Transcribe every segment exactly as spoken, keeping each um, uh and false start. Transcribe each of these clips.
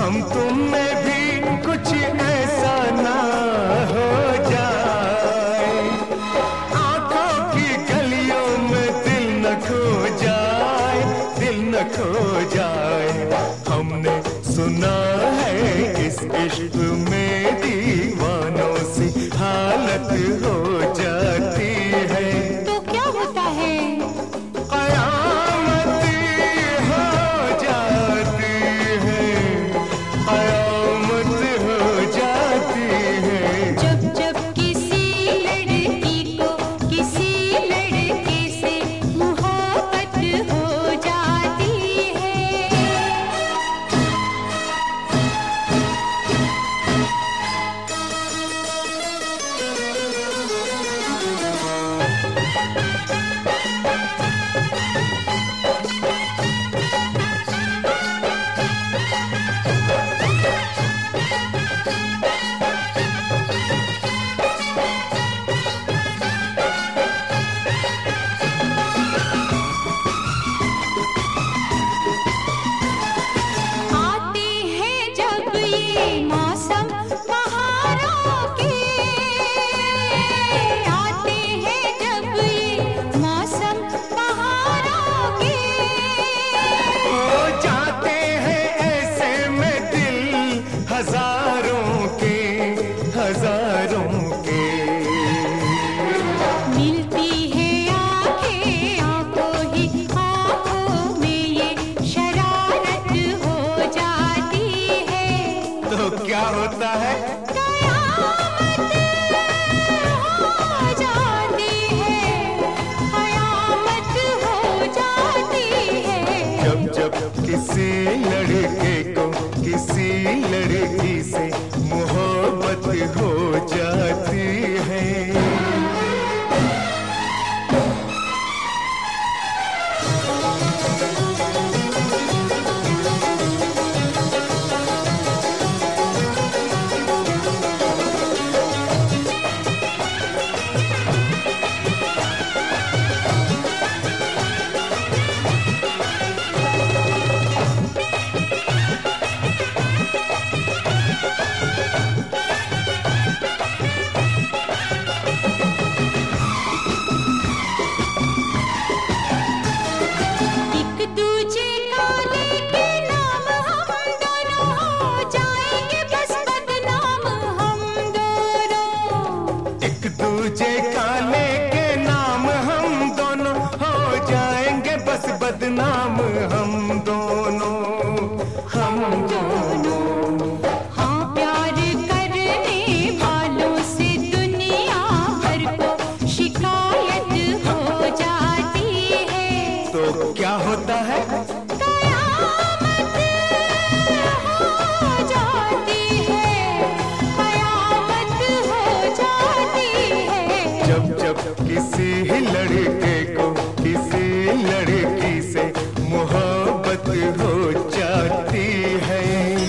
हम तुम में भी कुछ ऐसा ना हो जाए, आंखों की गलियों में दिल न खो जाए, दिल न खो जाए। हमने सुना है इस इश्क में दीवानों से हालत हो जाती है। तो क्या होता है? क्या होता है? कयामत हो जाती है, कयामत हो जाती है। जब जब किसी लड़के को किसी लड़की से मोहब्बत हो जाती है। बदनाम हम दोनों, हम दोनों। हाँ, प्यार करने वालों से दुनिया भर को शिकायत हो जाती है। तो क्या होता है? कयामत हो जाती है, कयामत हो जाती है। जब जब किसी लड़के को किसी लड़की से मोहब्बत हो जाती है।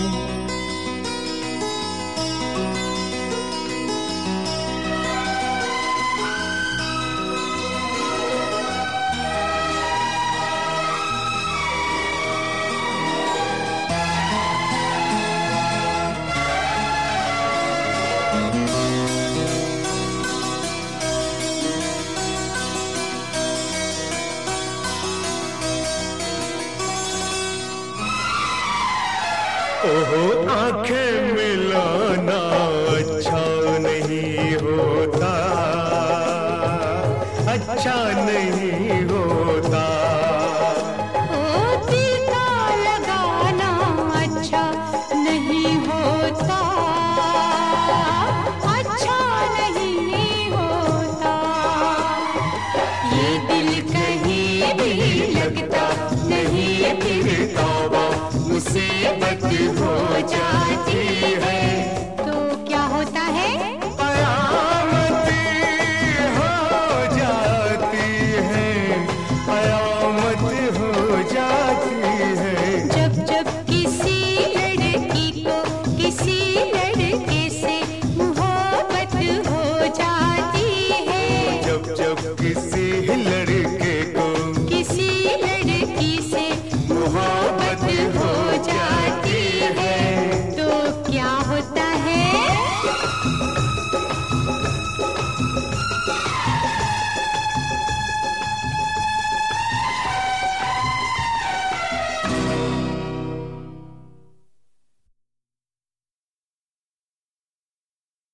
ओहो, आंखें मिलाना अच्छा नहीं होता, अच्छा नहीं होता। ओ दिल का लगाना अच्छा नहीं होता, अच्छा नहीं होता। ये दिल कहीं भी लगता नहीं, फिर तौबा मुसीबत हो जाती है। तो क्या होता है? कयामत हो जाती है, कयामत हो जाती है। जब जब किसी लड़की को किसी